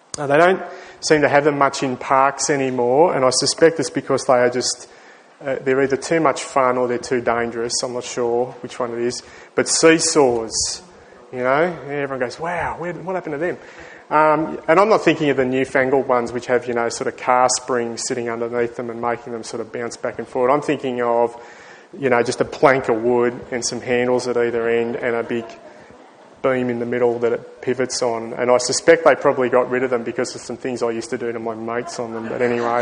They don't seem to have them much in parks anymore, and I suspect it's because they are just... they're either too much fun or they're too dangerous. I'm not sure which one it is. But seesaws, everyone goes, wow, what happened to them? And I'm not thinking of the newfangled ones which have, sort of car springs sitting underneath them and making them sort of bounce back and forward. I'm thinking of, just a plank of wood and some handles at either end and a big beam in the middle that it pivots on. And I suspect they probably got rid of them because of some things I used to do to my mates on them. But anyway,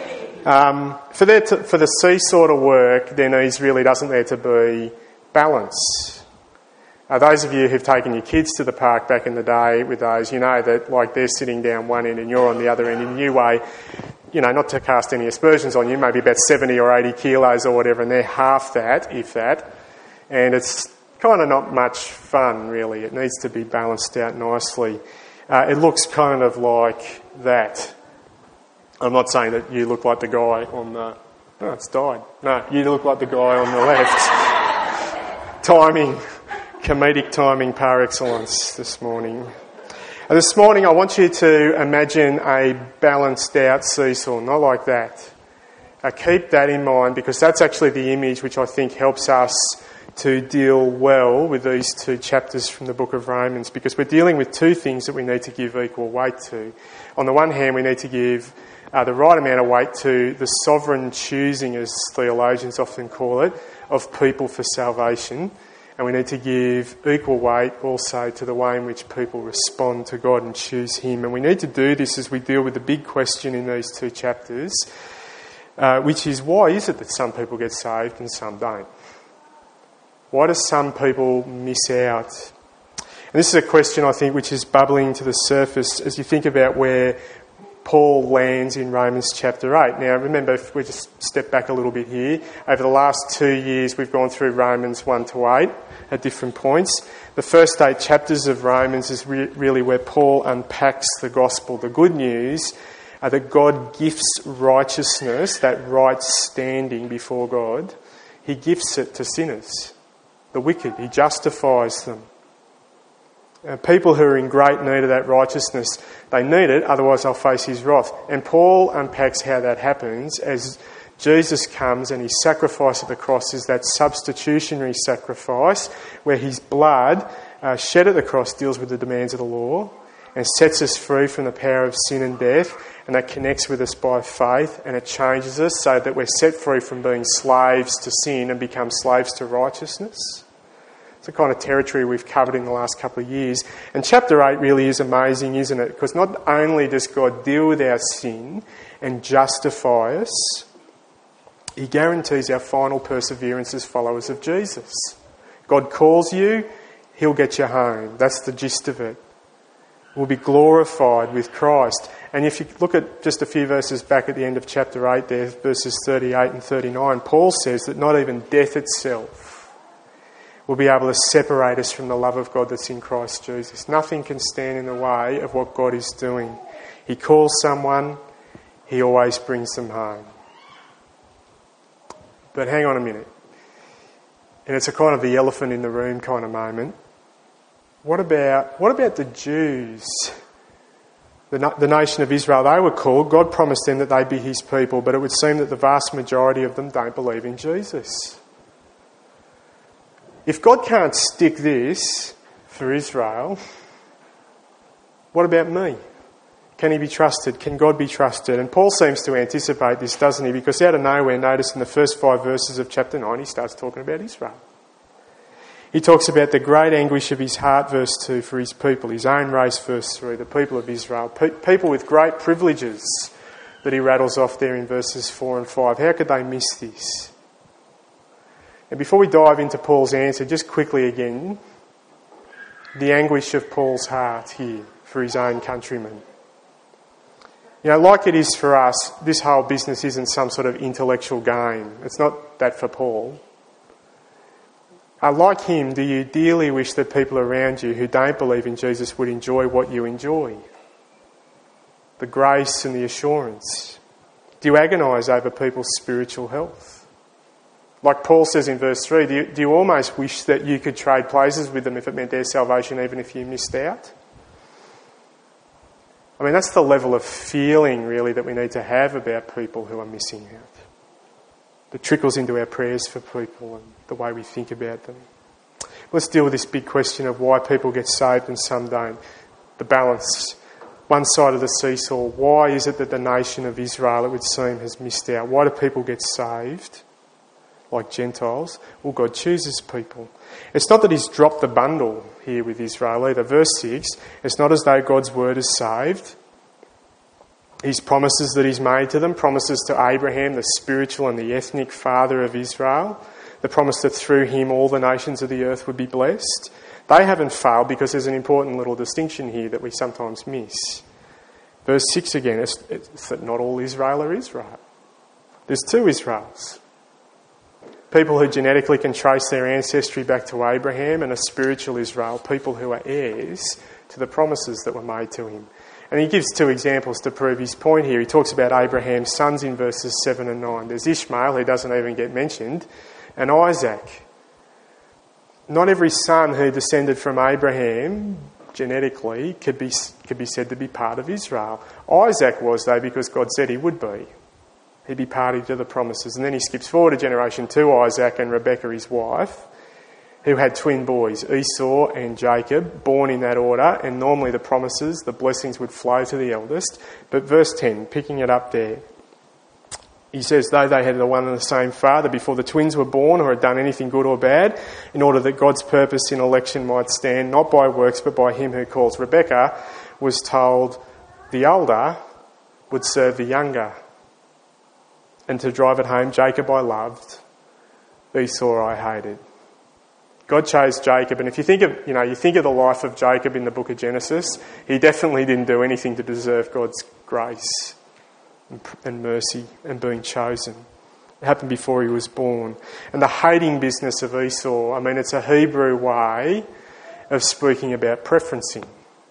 for the seesaw to work, there really doesn't there to be balance. Those of you who've taken your kids to the park back in the day with those, that they're sitting down one end and you're on the other end, and you weigh, not to cast any aspersions on you, maybe about 70 or 80 kilos or whatever, and they're half that, if that, and it's kind of not much fun, really. It needs to be balanced out nicely. It looks kind of like that. I'm not saying that you look like the guy on the... Oh, it's died. No, you look like the guy on the left. Comedic timing par excellence this morning. And this morning I want you to imagine a balanced out seesaw, not like that. Keep that in mind, because that's actually the image which I think helps us to deal well with these two chapters from the book of Romans, because we're dealing with two things that we need to give equal weight to. On the one hand, we need to give the right amount of weight to the sovereign choosing, as theologians often call it, of people for salvation. And we need to give equal weight also to the way in which people respond to God and choose Him. And we need to do this as we deal with the big question in these two chapters, which is, why is it that some people get saved and some don't? Why do some people miss out? And this is a question, I think, which is bubbling to the surface as you think about where Paul lands in Romans chapter 8. Now, remember, if we just step back a little bit here, over the last 2 years we've gone through Romans 1 to 8 at different points. The first 8 chapters of Romans is really where Paul unpacks the gospel, the good news that God gifts righteousness, that right standing before God. He gifts it to sinners, the wicked. He justifies them. People who are in great need of that righteousness, they need it, otherwise they'll face His wrath. And Paul unpacks how that happens as Jesus comes, and His sacrifice at the cross is that substitutionary sacrifice where His blood shed at the cross deals with the demands of the law and sets us free from the power of sin and death, and that connects with us by faith, and it changes us so that we're set free from being slaves to sin and become slaves to righteousness. It's the kind of territory we've covered in the last couple of years. And chapter 8 really is amazing, isn't it? Because not only does God deal with our sin and justify us, He guarantees our final perseverance as followers of Jesus. God calls you, He'll get you home. That's the gist of it. We'll be glorified with Christ. And if you look at just a few verses back at the end of chapter 8 there, verses 38 and 39, Paul says that not even death itself will be able to separate us from the love of God that's in Christ Jesus. Nothing can stand in the way of what God is doing. He calls someone, He always brings them home. But hang on a minute. And it's a kind of the elephant in the room kind of moment. What about the Jews? The nation of Israel, they were called. God promised them that they'd be His people, but it would seem that the vast majority of them don't believe in Jesus. If God can't stick this for Israel, what about me? Can He be trusted? Can God be trusted? And Paul seems to anticipate this, doesn't he? Because out of nowhere, notice in the first 5 verses of chapter 9, he starts talking about Israel. He talks about the great anguish of his heart, verse 2, for his people, his own race, verse 3, the people of Israel, people with great privileges that he rattles off there in verses 4 and 5. How could they miss this? And before we dive into Paul's answer, just quickly again, the anguish of Paul's heart here for his own countrymen. Like it is for us, this whole business isn't some sort of intellectual game. It's not that for Paul. Like him, do you dearly wish that people around you who don't believe in Jesus would enjoy what you enjoy? The grace and the assurance. Do you agonise over people's spiritual health? Like Paul says in verse 3, do you almost wish that you could trade places with them if it meant their salvation, even if you missed out? I mean, that's the level of feeling, really, that we need to have about people who are missing out. That trickles into our prayers for people and the way we think about them. Let's deal with this big question of why people get saved and some don't. The balance. One side of the seesaw. Why is it that the nation of Israel, it would seem, has missed out? Why do people get saved, like Gentiles? Well, God chooses people. It's not that he's dropped the bundle here with Israel either. Verse 6, it's not as though God's word is saved. His promises that he's made to them, promises to Abraham, the spiritual and the ethnic father of Israel, the promise that through him all the nations of the earth would be blessed. They haven't failed because there's an important little distinction here that we sometimes miss. Verse 6 again, it's that not all Israel are Israel. There's two Israels. People who genetically can trace their ancestry back to Abraham, and a spiritual Israel, people who are heirs to the promises that were made to him. And he gives two examples to prove his point here. He talks about Abraham's sons in verses 7 and 9. There's Ishmael, who doesn't even get mentioned, and Isaac. Not every son who descended from Abraham genetically could be said to be part of Israel. Isaac was, though, because God said he would be. He'd be party to the promises. And then he skips forward to generation 2, Isaac and Rebekah, his wife, who had twin boys, Esau and Jacob, born in that order. And normally the promises, the blessings would flow to the eldest. But verse 10, picking it up there, he says, though they had the one and the same father before the twins were born or had done anything good or bad, in order that God's purpose in election might stand, not by works but by him who calls. Rebekah was told the older would serve the younger. And to drive it home, Jacob I loved, Esau I hated. God chose Jacob, and if you think of the life of Jacob in the book of Genesis, he definitely didn't do anything to deserve God's grace and mercy and being chosen. It happened before he was born. And the hating business of Esau, I mean, it's a Hebrew way of speaking about preferencing.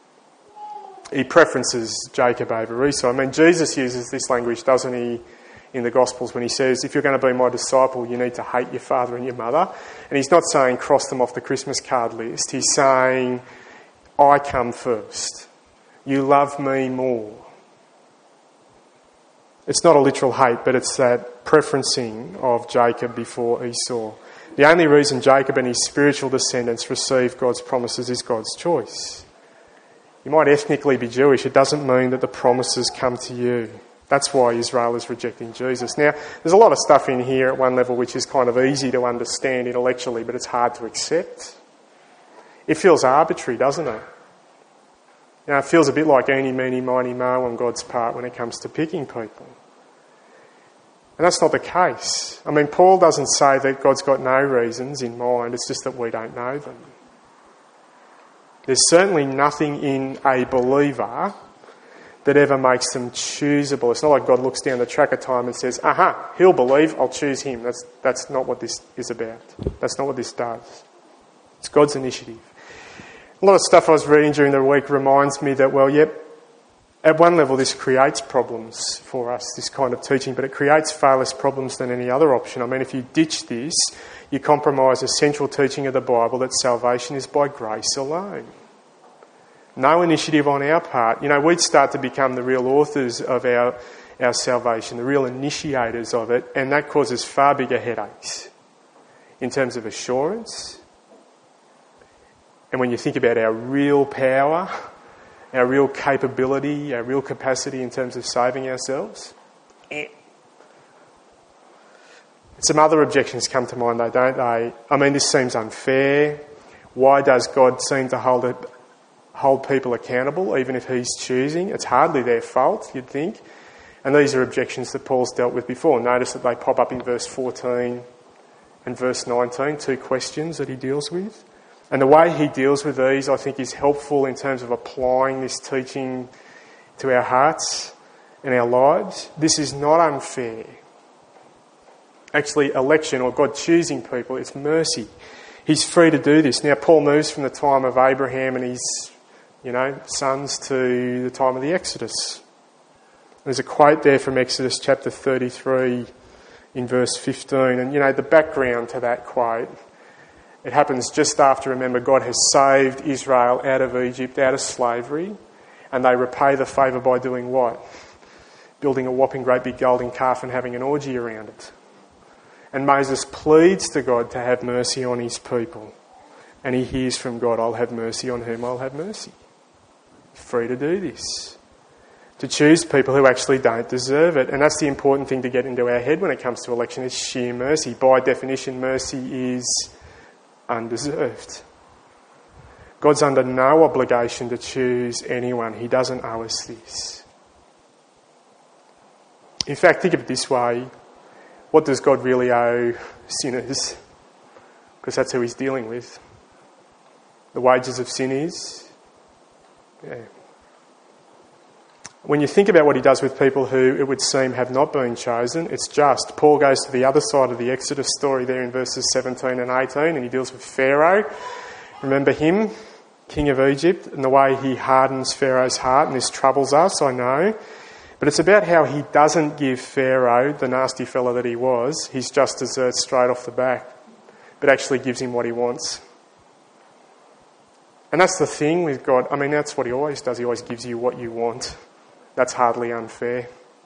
He preferences Jacob over Esau. I mean, Jesus uses this language, doesn't he, in the Gospels when he says, if you're going to be my disciple, you need to hate your father and your mother. And he's not saying cross them off the Christmas card list. He's saying, I come first. You love me more. It's not a literal hate, but it's that preferencing of Jacob before Esau. The only reason Jacob and his spiritual descendants receive God's promises is God's choice. You might ethnically be Jewish. It doesn't mean that the promises come to you. That's why Israel is rejecting Jesus. Now, there's a lot of stuff in here at one level which is kind of easy to understand intellectually, but it's hard to accept. It feels arbitrary, doesn't it? You know, it feels a bit like eeny, meeny, miny, moe on God's part when it comes to picking people. And that's not the case. I mean, Paul doesn't say that God's got no reasons in mind, it's just that we don't know them. There's certainly nothing in a believer that ever makes them choosable. It's not like God looks down the track of time and says, aha, he'll believe, I'll choose him. That's not what this is about. That's not what this does. It's God's initiative. A lot of stuff I was reading during the week reminds me that, well, yep, at one level this creates problems for us, this kind of teaching, but it creates far less problems than any other option. I mean, if you ditch this, you compromise the central teaching of the Bible that salvation is by grace alone. No initiative on our part. You know, we'd start to become the real authors of our salvation, the real initiators of it, and that causes far bigger headaches in terms of assurance. And when you think about our real power, our real capability, our real capacity in terms of saving ourselves, some other objections come to mind though, don't they? I mean, this seems unfair. Why does God seem to hold people accountable, even if he's choosing? It's hardly their fault, you'd think. And these are objections that Paul's dealt with before. Notice that they pop up in verse 14 and verse 19, two questions that he deals with. And the way he deals with these, I think, is helpful in terms of applying this teaching to our hearts and our lives. This is not unfair. Actually, election or God choosing people, it's mercy. He's free to do this. Now, Paul moves from the time of Abraham and his sons to the time of the Exodus. There's a quote there from Exodus chapter 33 in verse 15. And, the background to that quote, it happens just after, remember, God has saved Israel out of Egypt, out of slavery. And they repay the favour by doing what? Building a whopping great big golden calf and having an orgy around it. And Moses pleads to God to have mercy on his people. And he hears from God, I'll have mercy on whom I'll have mercy. Free to do this. To choose people who actually don't deserve it. And that's the important thing to get into our head when it comes to election, is sheer mercy. By definition, mercy is undeserved. God's under no obligation to choose anyone. He doesn't owe us this. In fact, think of it this way. What does God really owe sinners? Because that's who he's dealing with. The wages of sin is... When you think about what he does with people who, it would seem, have not been chosen, it's just. Paul goes to the other side of the Exodus story there in verses 17 and 18, and he deals with Pharaoh. Remember him, king of Egypt, and the way he hardens Pharaoh's heart, and this troubles us, I know. But it's about how he doesn't give Pharaoh, the nasty fella that he was, his just desserts straight off the back, but actually gives him what he wants. And that's the thing with God. I mean, that's what he always does. He always gives you what you want. That's hardly unfair.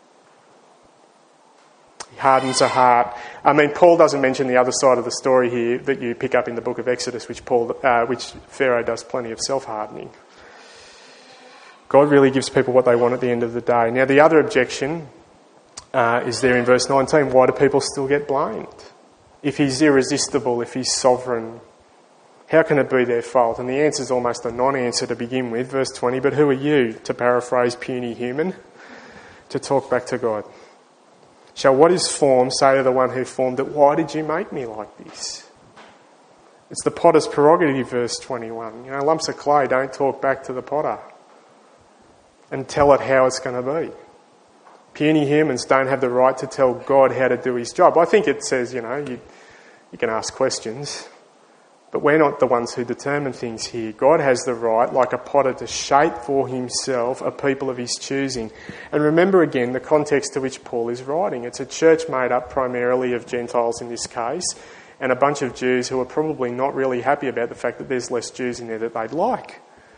He hardens a heart. I mean, Paul doesn't mention the other side of the story here that you pick up in the book of Exodus, which Pharaoh does plenty of self-hardening. God really gives people what they want at the end of the day. Now, the other objection is there in verse 19. Why do people still get blamed? If he's irresistible, if he's sovereign, how can it be their fault? And the answer is almost a non-answer to begin with. Verse 20, but who are you, to paraphrase puny human, to talk back to God? Shall what is formed say to the one who formed it, why did you make me like this? It's the potter's prerogative, verse 21. Lumps of clay don't talk back to the potter and tell it how it's going to be. Puny humans don't have the right to tell God how to do his job. I think it says, you can ask questions, but we're not the ones who determine things here. God has the right, like a potter, to shape for himself a people of his choosing. And remember again the context to which Paul is writing. It's a church made up primarily of Gentiles in this case, and a bunch of Jews who are probably not really happy about the fact that there's less Jews in there that they'd like.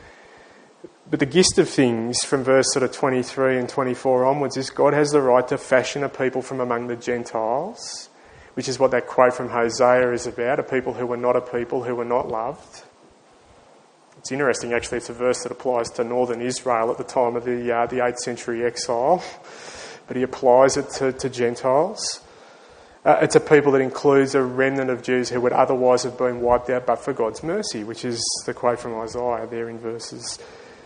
But the gist of things from verse 23 and 24 onwards is God has the right to fashion a people from among the Gentiles, which is what that quote from Hosea is about, a people who were not a people, who were not loved. It's interesting, actually, it's a verse that applies to northern Israel at the time of the 8th century exile, but he applies it to Gentiles. It's a people that includes a remnant of Jews who would otherwise have been wiped out but for God's mercy, which is the quote from Isaiah there in verses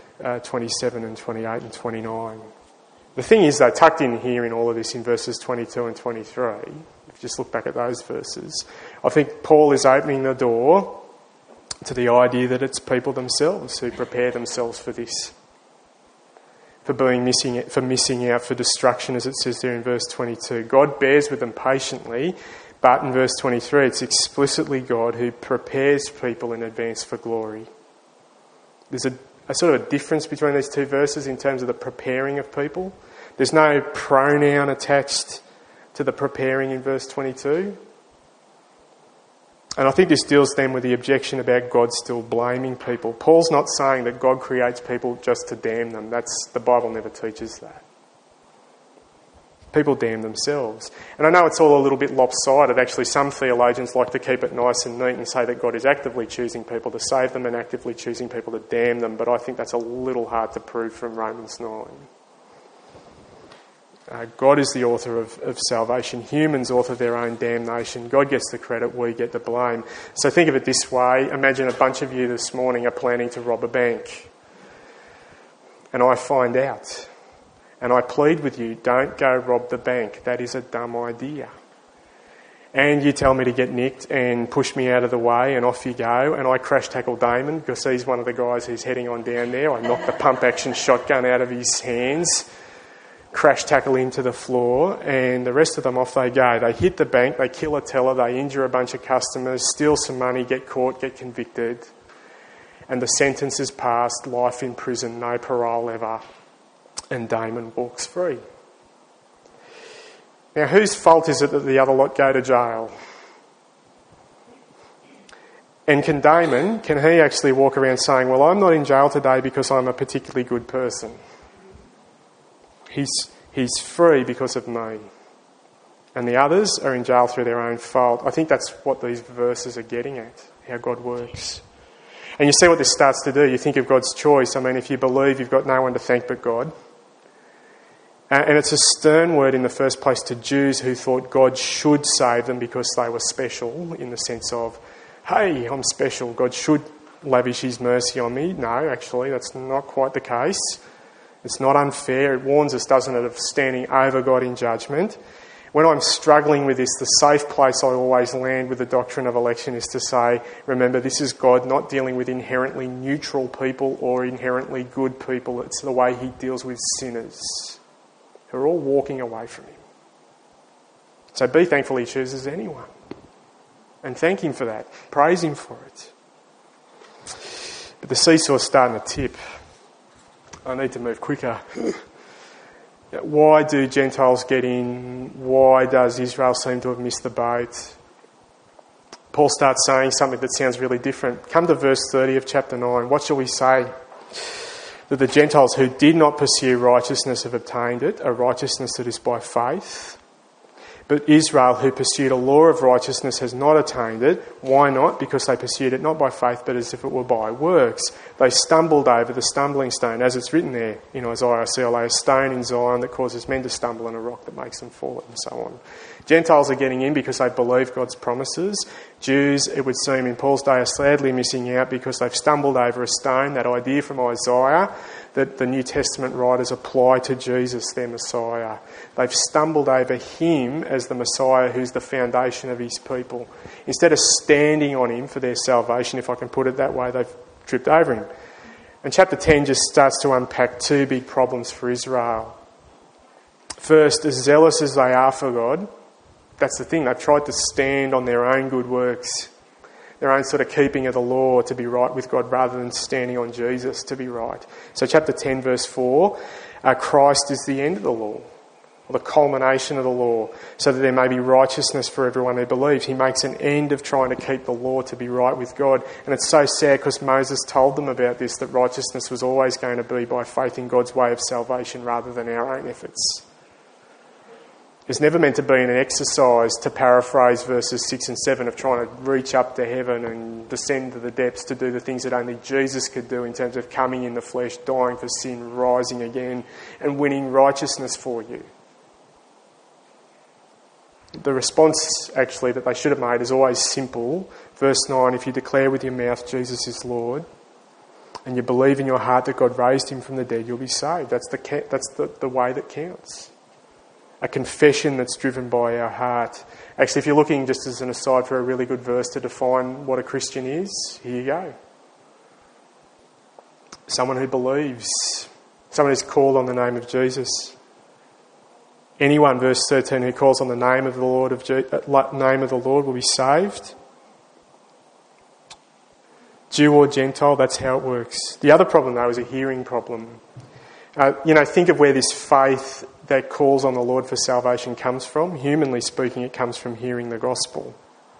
27 and 28 and 29. The thing is, though, tucked in here in all of this in verses 22 and 23, if you just look back at those verses, I think Paul is opening the door to the idea that it's people themselves who prepare themselves for this, for missing out, for destruction, as it says there in verse 22. God bears with them patiently, but in verse 23 it's explicitly God who prepares people in advance for glory. There's a sort of a difference between these two verses in terms of the preparing of people. There's no pronoun attached to the preparing in verse 22. And I think this deals then with the objection about God still blaming people. Paul's not saying that God creates people just to damn them. The Bible never teaches that. People damn themselves. And I know it's all a little bit lopsided. Actually, some theologians like to keep it nice and neat and say that God is actively choosing people to save them and actively choosing people to damn them, but I think that's a little hard to prove from Romans 9. God is the author of salvation. Humans author their own damnation. God gets the credit, we get the blame. So think of it this way. Imagine a bunch of you this morning are planning to rob a bank. And I find out. And I plead with you, don't go rob the bank. That is a dumb idea. And you tell me to get nicked and push me out of the way and off you go. And I crash tackle Damon because he's one of the guys who's heading on down there. I knock the pump action shotgun out of his hands, crash tackle him to the floor, and the rest of them off they go. They hit the bank, they kill a teller, they injure a bunch of customers, steal some money, get caught, get convicted. And the sentence is passed, life in prison, no parole ever. And Damon walks free. Now, whose fault is it that the other lot go to jail? And can he actually walk around saying, well, I'm not in jail today because I'm a particularly good person? He's free because of me. And the others are in jail through their own fault. I think that's what these verses are getting at, how God works. And you see what this starts to do. You think of God's choice. I mean, if you believe, you've got no one to thank but God. And it's a stern word in the first place to Jews who thought God should save them because they were special, in the sense of, hey, I'm special, God should lavish his mercy on me. No, actually, that's not quite the case. It's not unfair. It warns us, doesn't it, of standing over God in judgment. When I'm struggling with this, the safe place I always land with the doctrine of election is to say, remember, this is God not dealing with inherently neutral people or inherently good people. It's the way he deals with sinners who are all walking away from him. So be thankful he chooses anyone. And thank him for that. Praise him for it. But the seesaw's starting to tip. I need to move quicker. Why do Gentiles get in? Why does Israel seem to have missed the boat? Paul starts saying something that sounds really different. Come to verse 30 of chapter 9. What shall we say? That the Gentiles who did not pursue righteousness have obtained it, a righteousness that is by faith. But Israel, who pursued a law of righteousness, has not attained it. Why not? Because they pursued it not by faith, but as if it were by works. They stumbled over the stumbling stone, as it's written there in Isaiah, "See, I lay a stone in Zion that causes men to stumble, and a rock that makes them fall," and so on. Gentiles are getting in because they believe God's promises. Jews, it would seem in Paul's day, are sadly missing out because they've stumbled over a stone, that idea from Isaiah that the New Testament writers apply to Jesus, their Messiah. They've stumbled over him as the Messiah who's the foundation of his people. Instead of standing on him for their salvation, if I can put it that way, they've tripped over him. And chapter 10 just starts to unpack two big problems for Israel. First, as zealous as they are for God, that's the thing, they've tried to stand on their own good works, their own sort of keeping of the law to be right with God rather than standing on Jesus to be right. So chapter 10 verse 4, Christ is the end of the law, or the culmination of the law, so that there may be righteousness for everyone who believes. He makes an end of trying to keep the law to be right with God. And it's so sad because Moses told them about this, that righteousness was always going to be by faith in God's way of salvation rather than our own efforts. It's never meant to be an exercise, to paraphrase verses 6 and 7, of trying to reach up to heaven and descend to the depths to do the things that only Jesus could do in terms of coming in the flesh, dying for sin, rising again, and winning righteousness for you. The response, actually, that they should have made is always simple. Verse 9, if you declare with your mouth Jesus is Lord, and you believe in your heart that God raised him from the dead, you'll be saved. That's the way that counts. A confession that's driven by our heart. Actually, if you're looking, just as an aside, for a really good verse to define what a Christian is, here you go. Someone who believes. Someone who's called on the name of Jesus. Anyone, verse 13, who calls on the name of the Lord will be saved. Jew or Gentile, that's how it works. The other problem, though, is a hearing problem. Think of where this faith that calls on the Lord for salvation comes from. Humanly speaking, it comes from hearing the gospel.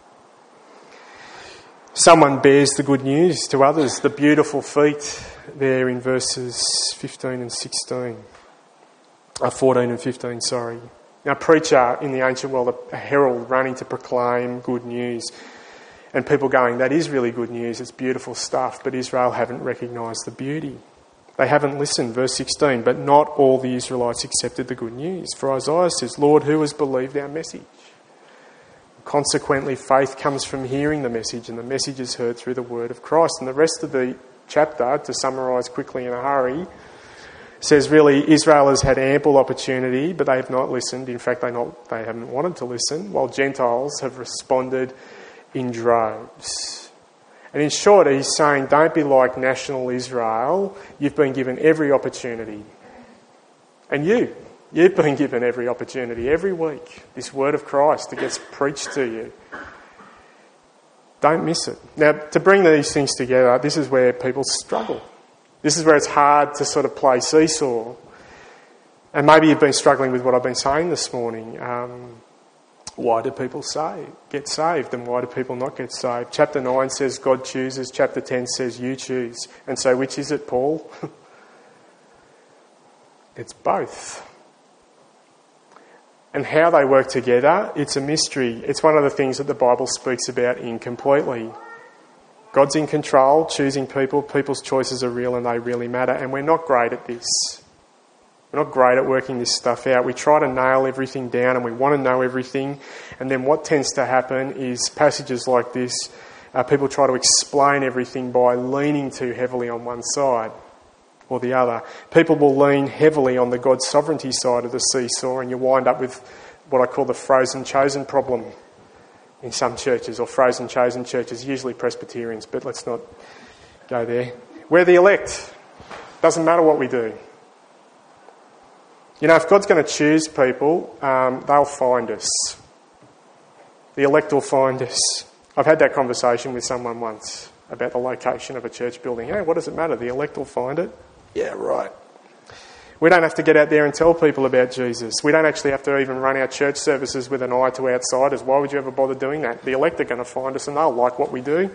Someone bears the good news to others. The beautiful feet there in verses 15 and 16. 14 and 15, sorry. Now, a preacher in the ancient world, a herald running to proclaim good news. And people going, that is really good news, it's beautiful stuff. But Israel haven't recognised the beauty. They haven't listened. Verse 16, but not all the Israelites accepted the good news. For Isaiah says, Lord, who has believed our message? Consequently, faith comes from hearing the message, and the message is heard through the word of Christ. And the rest of the chapter, to summarise quickly in a hurry, says really Israel has had ample opportunity, but they have not listened. In fact, they haven't wanted to listen, while Gentiles have responded in droves. And in short, he's saying, don't be like national Israel. You've been given every opportunity. And you've been given every opportunity every week. This word of Christ that gets preached to you. Don't miss it. Now, to bring these things together, this is where people struggle. This is where it's hard to sort of play seesaw. And maybe you've been struggling with what I've been saying this morning. Why do people get saved, and why do people not get saved? Chapter 9 says God chooses. Chapter 10 says you choose. And so which is it, Paul? It's both. And how they work together, it's a mystery. It's one of the things that the Bible speaks about incompletely. God's in control, choosing people. People's choices are real and they really matter. And we're not great at this. We're not great at working this stuff out. We try to nail everything down and we want to know everything. And then what tends to happen is passages like this, people try to explain everything by leaning too heavily on one side or the other. People will lean heavily on the God's sovereignty side of the seesaw, and you wind up with what I call the frozen chosen problem in some churches, or frozen chosen churches, usually Presbyterians, but let's not go there. We're the elect. Doesn't matter what we do. You know, if God's going to choose people, they'll find us. The elect will find us. I've had that conversation with someone once about the location of a church building. Hey, what does it matter? The elect will find it. Yeah, right. We don't have to get out there and tell people about Jesus. We don't actually have to even run our church services with an eye to outsiders. Why would you ever bother doing that? The elect are going to find us and they'll like what we do.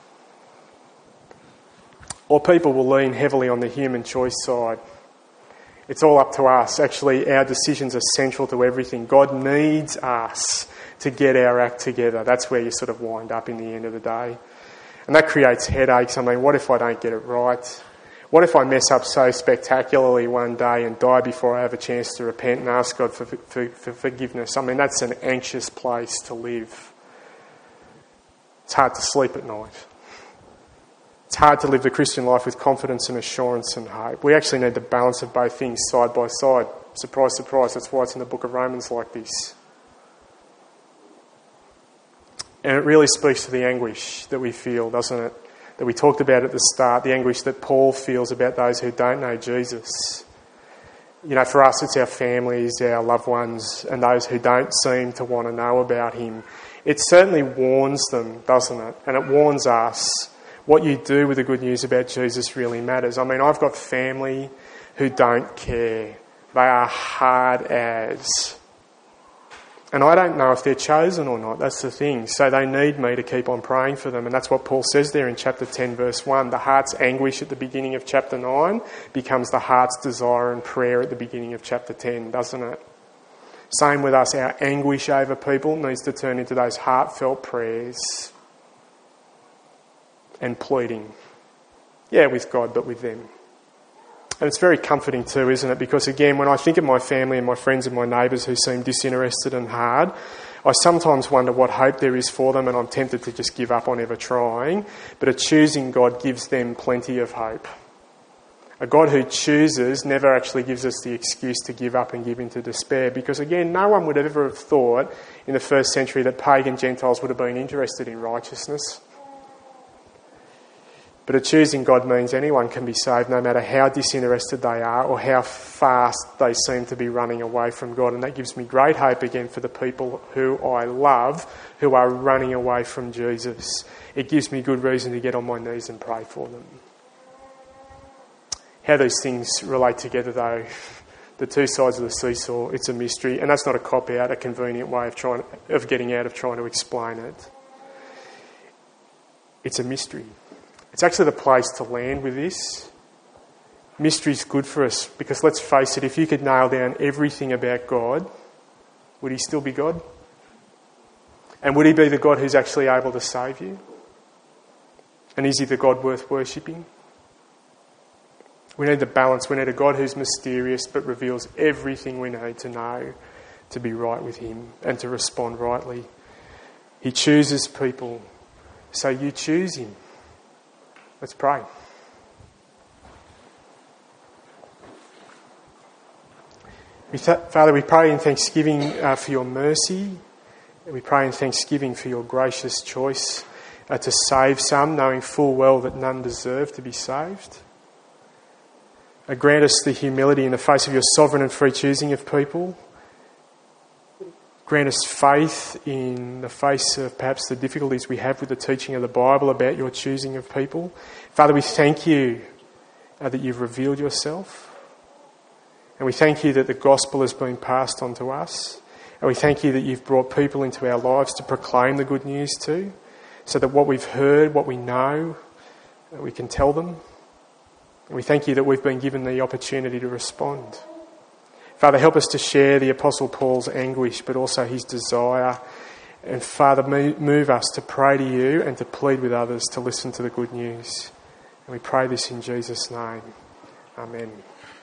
Or people will lean heavily on the human choice side. It's all up to us. Actually, our decisions are central to everything. God needs us to get our act together. That's where you sort of wind up in the end of the day. And that creates headaches. I mean, what if I don't get it right? What if I mess up so spectacularly one day and die before I have a chance to repent and ask God for forgiveness? I mean, that's an anxious place to live. It's hard to sleep at night. It's hard to live the Christian life with confidence and assurance and hope. We actually need the balance of both things side by side. Surprise, surprise, that's why it's in the book of Romans like this. And it really speaks to the anguish that we feel, doesn't it? That we talked about at the start, the anguish that Paul feels about those who don't know Jesus. You know, for us, it's our families, our loved ones, and those who don't seem to want to know about him. It certainly warns them, doesn't it? And it warns us. What you do with the good news about Jesus really matters. I mean, I've got family who don't care. They are hard as. And I don't know if they're chosen or not. That's the thing. So they need me to keep on praying for them. And that's what Paul says there in chapter 10, verse 1. The heart's anguish at the beginning of chapter 9 becomes the heart's desire and prayer at the beginning of chapter 10, doesn't it? Same with us. Our anguish over people needs to turn into those heartfelt prayers and pleading. Yeah, with God, but with them. And it's very comforting too, isn't it? Because again, when I think of my family and my friends and my neighbours who seem disinterested and hard, I sometimes wonder what hope there is for them, and I'm tempted to just give up on ever trying. But a choosing God gives them plenty of hope. A God who chooses never actually gives us the excuse to give up and give into despair, because again, no one would ever have thought in the first century that pagan Gentiles would have been interested in righteousness. But a choosing God means anyone can be saved, no matter how disinterested they are or how fast they seem to be running away from God. And that gives me great hope again for the people who I love, who are running away from Jesus. It gives me good reason to get on my knees and pray for them. How these things relate together, though, the two sides of the seesaw, it's a mystery. And that's not a cop-out, a convenient way of getting out of trying to explain it. It's a mystery. It's actually the place to land with this. Mystery's good for us because, let's face it, if you could nail down everything about God, would he still be God? And would he be the God who's actually able to save you? And is he the God worth worshipping? We need the balance. We need a God who's mysterious but reveals everything we need to know to be right with him and to respond rightly. He chooses people, so you choose him. Let's pray. Father, we pray in thanksgiving for your mercy. We pray in thanksgiving for your gracious choice to save some, knowing full well that none deserve to be saved. Grant us the humility in the face of your sovereign and free choosing of people. Grant us faith in the face of perhaps the difficulties we have with the teaching of the Bible about your choosing of people. Father, we thank you that you've revealed yourself. And we thank you that the gospel has been passed on to us. And we thank you that you've brought people into our lives to proclaim the good news to, so that what we've heard, what we know, we can tell them. And we thank you that we've been given the opportunity to respond. Father, help us to share the Apostle Paul's anguish, but also his desire. And Father, move us to pray to you and to plead with others to listen to the good news. And we pray this in Jesus' name. Amen.